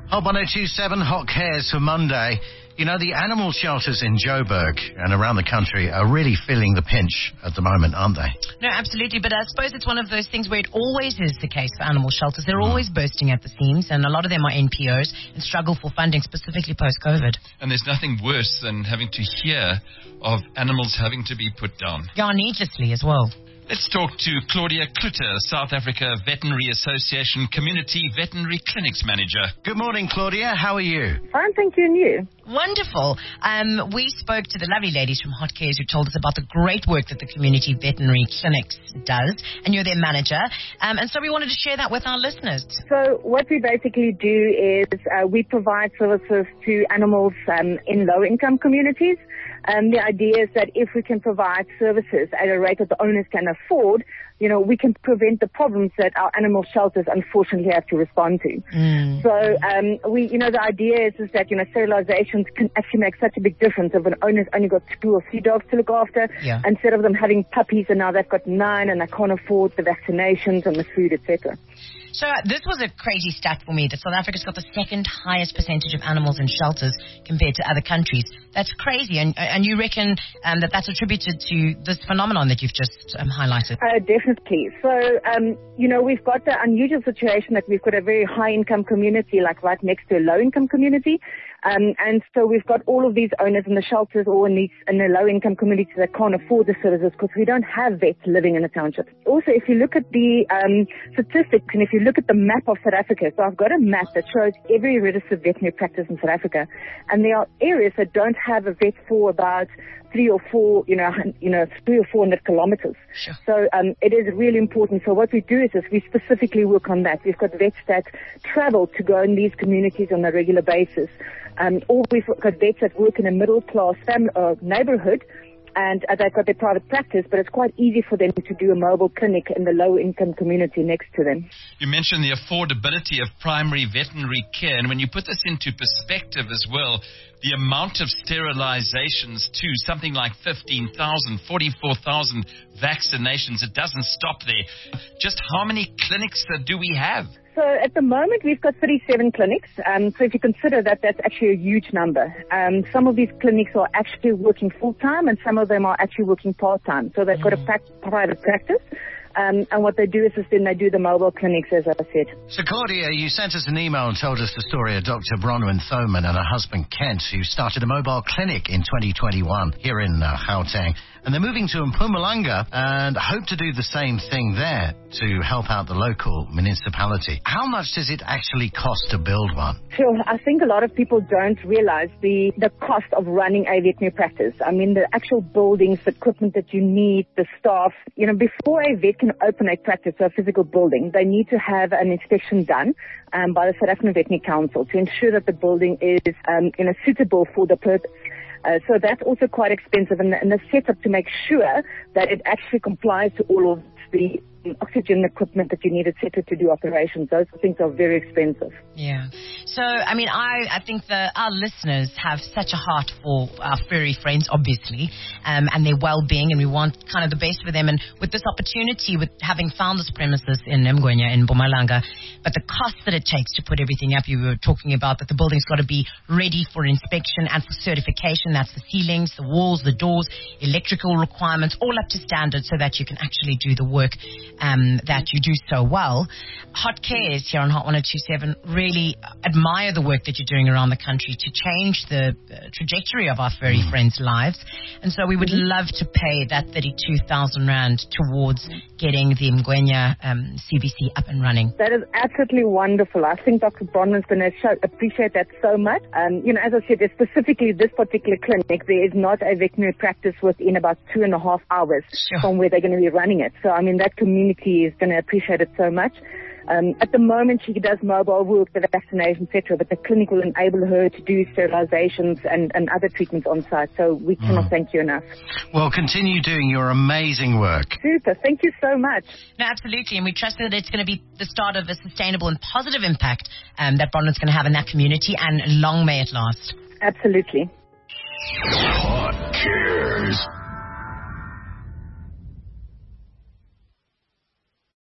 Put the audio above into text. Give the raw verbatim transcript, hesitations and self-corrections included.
Hot one oh two point seven, Hot Cares for Monday. You know, the animal shelters in Joburg and around the country are really feeling the pinch at the moment, aren't they? No, absolutely. But I suppose it's one of those things where it always is the case for animal shelters. They're mm. always bursting at the seams, and a lot of them are N P Os and struggle for funding, specifically post-COVID. And there's nothing worse than having to hear of animals having to be put down. Yeah, needlessly as well. Let's talk to Claudia Klutter, South Africa Veterinary Association Community Veterinary Clinics Manager. Good morning, Claudia. How are you? Fine, thank you, and you? Wonderful. Um, we spoke to the lovely ladies from Hot Cares who told us about the great work that the Community Veterinary Clinics does, and you're their manager. Um, and so we wanted to share that with our listeners. So what we basically do is uh, we provide services to animals um, in low-income communities. Um, the idea is that if we can provide services at a rate that the owners can afford, you know, we can prevent the problems that our animal shelters unfortunately have to respond to. Mm. So, um, we, you know, the idea is, is that, you know, sterilizations can actually make such a big difference if an owner's only got two or three dogs to look after, yeah. instead of them having puppies and now they've got nine and they can't afford the vaccinations and the food, et cetera. So uh, this was a crazy stat for me that South Africa's got the second highest percentage of animals in shelters compared to other countries. That's crazy. And and you reckon um, that that's attributed to this phenomenon that you've just um, highlighted? Uh, definitely. So, um, you know, we've got the unusual situation that we've got a very high-income community, like right next to a low-income community. Um, and so we've got all of these owners in the shelters or in, these, in the low-income communities that can't afford the services because we don't have vets living in the township. Also, if you look at the um, statistics and if you look at the map of South Africa, so I've got a map that shows every registered veterinary practice in South Africa, and there are areas that don't have a vet for about three or four, you know, you know, three or four hundred kilometers. Sure. So um, it is really important. So what we do is, is we specifically work on that. We've got vets that travel to go in these communities on a regular basis. Um, or we've got vets that work in a middle-class family, uh, neighborhood, and uh, they've got their private practice, but it's quite easy for them to do a mobile clinic in the low-income community next to them. You mentioned the affordability of primary veterinary care, and when you put this into perspective as well, the amount of sterilizations too, something like fifteen thousand, forty-four thousand vaccinations, it doesn't stop there. Just how many clinics uh, do we have? So at the moment, we've got thirty-seven clinics. Um, so if you consider that, that's actually a huge number. Um, some of these clinics are actually working full-time and some of them are actually working part-time. So they've got a pra- private practice. Um, and what they do is, is then they do the mobile clinics, as I said. So, Claudia, you sent us an email and told us the story of Doctor Bronwyn Thoman and her husband Kent, who started a mobile clinic in twenty twenty-one here in uh, Gauteng. And they're moving to Mpumalanga and hope to do the same thing there to help out the local municipality. How much does it actually cost to build one? Sure. I think a lot of people don't realize the, the cost of running a veterinary practice. I mean, the actual buildings, the equipment that you need, the staff. You know, before a vet can open a practice or a physical building, they need to have an inspection done um, by the South African Veterinary Council to ensure that the building is um, you know, suitable for the purpose. Uh, so that's also quite expensive, and the, and the setup to make sure that it actually complies to all of the oxygen equipment that you need, et cetera, to do operations. Those things are very expensive. Yeah. So, I mean, I, I think that our listeners have such a heart for our furry friends, obviously, um, and their well-being, and we want kind of the best for them. And with this opportunity, with having found this premises in Mngwenya, in Mpumalanga, but the cost that it takes to put everything up, you were talking about that the building's got to be ready for inspection and for certification. That's the ceilings, the walls, the doors, electrical requirements, all up to standard so that you can actually do the work Um, that you do so well. Hot Cares here on Hot one oh two point seven really admire the work that you're doing around the country to change the uh, trajectory of our furry mm. friends' lives. And so we would mm-hmm. love to pay that thirty-two thousand rand towards getting the Mngwenya um, C V C up and running. That is absolutely wonderful. I think Doctor Bronwyn's going to show, appreciate that so much. Um, you know, as I said, specifically this particular clinic, there is not a veterinary practice within about two and a half hours sure. from where they're going to be running it. So, I mean, that community is going to appreciate it so much. Um, at the moment, she does mobile work, the vaccination, et cetera, but the clinic will enable her to do sterilizations and, and other treatments on site. So we cannot mm. thank you enough. Well, continue doing your amazing work. Super. Thank you so much. No, absolutely. And we trust that it's going to be the start of a sustainable and positive impact um, that Bronwyn's going to have in that community, and long may it last. Absolutely. Hot Cares.